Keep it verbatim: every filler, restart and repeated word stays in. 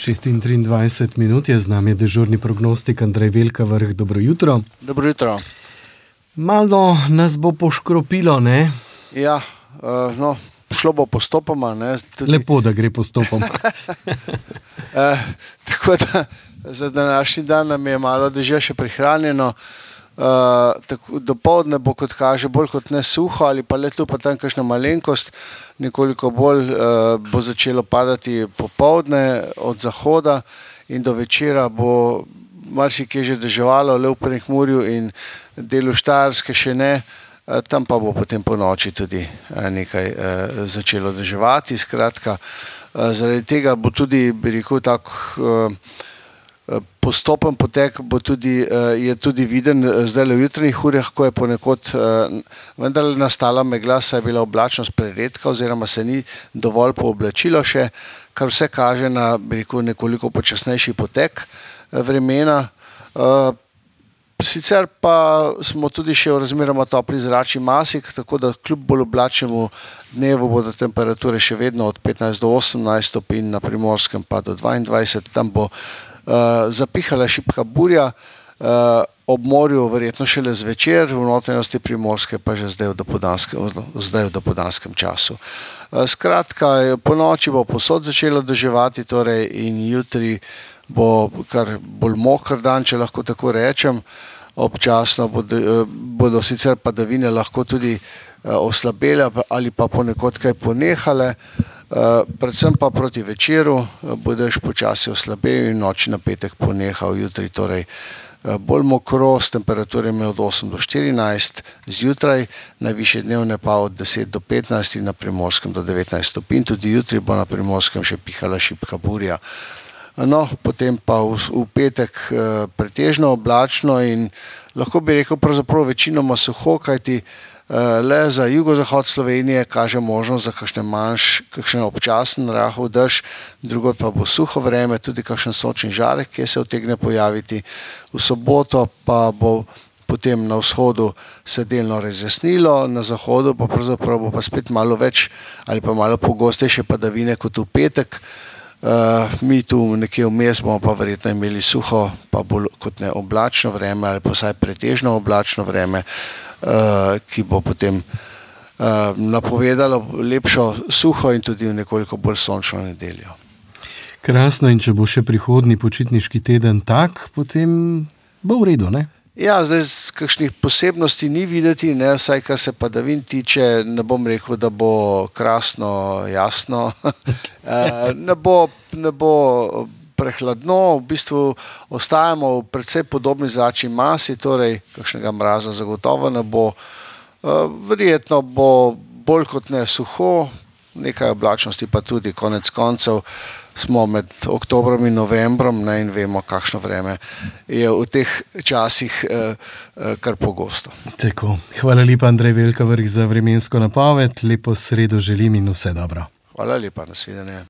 šestindvajset minut je z nami dežurni prognostik Andrej Velkavrh. Dobro jutro. Dobro jutro. Malo nas bo poškropilo, ne? Ja, uh, no, šlo bo postopoma. Ne, tudi... Lepo, da gre postopoma. uh, tako da za današnji dan nam je malo dežja še prihranjeno. Uh, tako, dopoldne bo, kot kaže, bolj kot ne suho ali pa le tu pa tam kakšna malenkost, nekoliko bolj uh, bo začelo padati popoldne od zahoda in do večera bo marsikje že deževalo, le v Prekmurju in delu Štajerske še ne, uh, tam pa bo potem po noči tudi uh, nekaj uh, začelo deževati. Skratka, uh, zaradi tega bo tudi, bi rekel, tak uh, postopen potek bo tudi, je tudi viden zdaj v jutranjih urah, ko je ponekod vendar nastala megla, saj je bila oblačnost preredka oziroma se ni dovolj pooblačilo še, kar vse kaže na, bi rekel, nekoliko počasnejši potek vremena. Sicer pa smo tudi še v razmeroma topli zračni masi, tako da kljub bolj oblačnemu dnevu bodo temperature še vedno od petnajst do osemnajst stopinj, na Primorskem pa do dvaindvajset, tam bo Uh, zapihala šibka burja, uh, ob morju verjetno šele zvečer, v notranjosti Primorske pa že zdaj v dopoldanskem, zdaj v dopoldanskem času. Uh, skratka, po noči bo povsod začelo deževati, torej in jutri bo kar bolj moker dan, če lahko tako rečem. Občasno bodo, bodo sicer padavine lahko tudi uh, oslabele ali pa ponekod kaj ponehale. Uh, predvsem pa proti večeru uh, bo dež počasi oslabel in noči na petek ponehal, jutri torej uh, bolj mokro, s temperaturami od osem do štirinajst zjutraj, najvišje dnevne pa od deset do petnajst in na Primorskem do devetnajst stopinj, tudi jutri bo na Primorskem še pihala šibka burja. No, potem pa v, v petek uh, pretežno oblačno in lahko bi rekel pravzaprav večinoma suho, kajti le za jugozahod Slovenije kaže možnost za kakšne manjš, kakšen občasen rahel dež, drugod pa bo suho vreme, tudi kakšen sončni žarek, ki se utegne pojaviti. V soboto pa bo potem na vzhodu se delno razjasnilo, na zahodu pa pravzaprav bo pa spet malo več ali pa malo pogostejše padavine kot v petek. Uh, mi tu nekje vmes bomo pa verjetno imeli suho, pa bolj kot ne oblačno vreme ali pa vsaj pretežno oblačno vreme, uh, ki bo potem uh, napovedalo lepšo suho in tudi nekoliko bolj sončno nedeljo. Krasno, in če bo še prihodnji počitniški teden tak, potem bo v redu, ne? Ja, zdaj kakšnih posebnosti ni videti, ne, vsaj kar se padavin tiče, ne bom rekel, da bo krasno, jasno, ne bo, ne bo prehladno, v bistvu ostajamo v precej podobni zračni masi, torej kakšnega mraza zagotovo ne bo, verjetno bo bolj kot ne suho, nekaj oblačnosti pa tudi, konec koncev smo med oktobrom in novembrom, ne, in vemo, kakšno vreme je v teh časih eh, kar pogosto. Tako, hvala lepa, Andrej Velkavrh, za vremensko napoved, lepo sredo želim in vse dobro. Hvala lepa, nasvidenje.